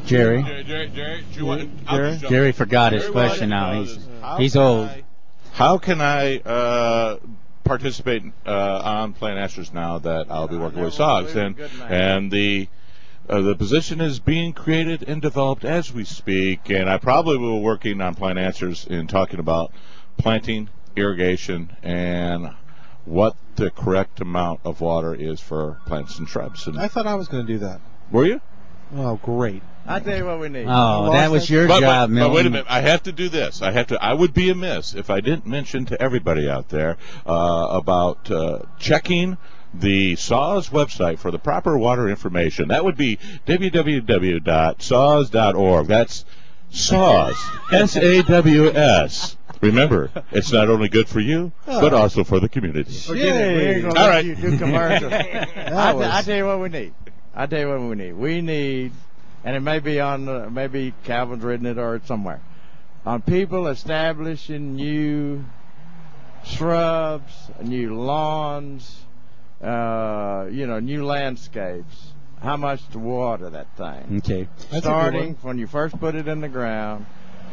Jerry. Jerry forgot his Jerry question now. He's old. How can I participate on Plant Answers now that I'll be working with SOGS? And the position is being created and developed as we speak, and I probably will be working on Plant Answers in talking about planting, irrigation, and what the correct amount of water is for plants and shrubs. And I thought I was going to do that. were you? Oh, great. I'll tell you what we need. Oh, that was your job, Milton. But wait a minute. I have to do this. I would be amiss if I didn't mention to everybody out there about checking the SAWS website for the proper water information. That would be www.saws.org. That's SAWS, S-A-W-S. Remember, it's not only good for you, but also for the community. Yay. All right. You do commercials. I tell you what we need. We need, and it may be on, maybe Calvin's written it or somewhere, on people establishing new shrubs, new lawns, new landscapes. How much to water that thing? Okay. Starting when you first put it in the ground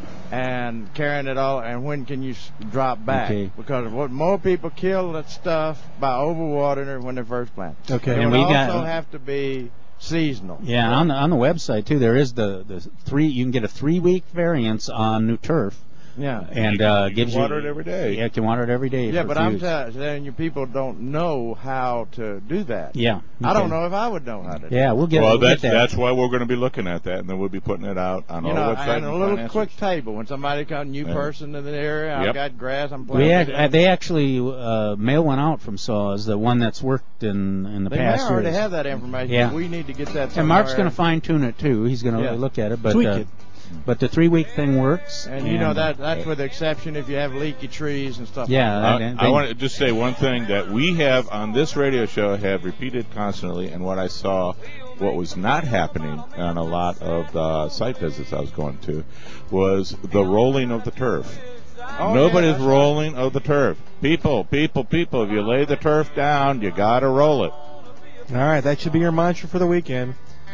and carrying it all, and when can you drop back? Okay. Because what more people kill that stuff by overwatering it when they first plant. Okay. It And would we also got- have to be seasonal. Yeah, on the website too, there is the three. You can get a 3-week variance on new turf, Yeah. and gives you water it every day. Yeah, you can water it every day. Yeah, for but I'm fuse. telling you, people don't know how to do that. Yeah. I don't okay. know if I would know how to do Yeah, we'll get. Well, we'll get that. that's why we're going to be looking at that, and then we'll be putting it out on You our know, website. and a little quick table when somebody comes, new person in the area. I've Yep. got grass. I'm planting. They actually mail one out from SAWS, the one that's worked in the They may past already years. have that information. Yeah. But we need to get that. And Mark's going to somewhere. fine tune it too. He's going to Yeah. look at it, but Tweak it. But the 3-week thing works. And you know that's with the exception if you have leaky trees and stuff. Yeah. I want to just say one thing that we have on this radio show have repeated constantly, and what I saw, what was not happening on a lot of the site visits I was going to, was the rolling of the turf. Oh, Nobody's yeah, rolling of the turf. People, if you lay the turf down, you got to roll it. All right, that should be your mantra for the weekend.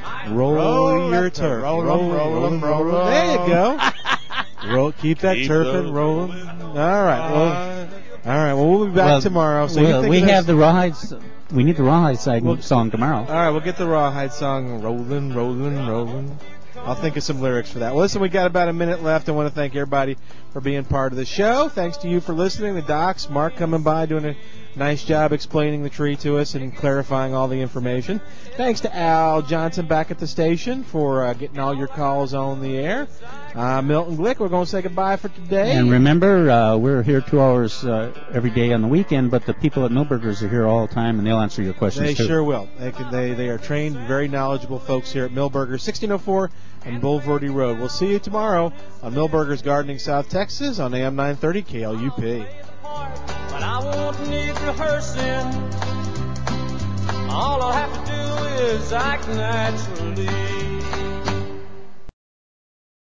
Roll your that turf. Roll 'em. There you go. Keep that turf and rolling. All right. Well, we'll be back tomorrow. So you think we of this- have the rawhides. We need the rawhide song tomorrow. All right, we'll get the rawhide song rolling. I'll think of some lyrics for that. Well, listen, we got about a minute left. I want to thank everybody for being part of the show. Thanks to you for listening. The docs, Mark coming by, doing a nice job explaining the tree to us and clarifying all the information. Thanks to Al Johnson back at the station for getting all your calls on the air. Milton Glick, we're going to say goodbye for today. And remember, we're here 2 hours every day on the weekend, but the people at Millburgers are here all the time, and they'll answer your questions They too. sure will. They are trained, very knowledgeable folks here at Millburgers, 1604 on Bulverde Road. We'll see you tomorrow on Millburgers Gardening, South Texas on AM 930 KLUP. But I won't need rehearsing. All I'll have to do is act naturally.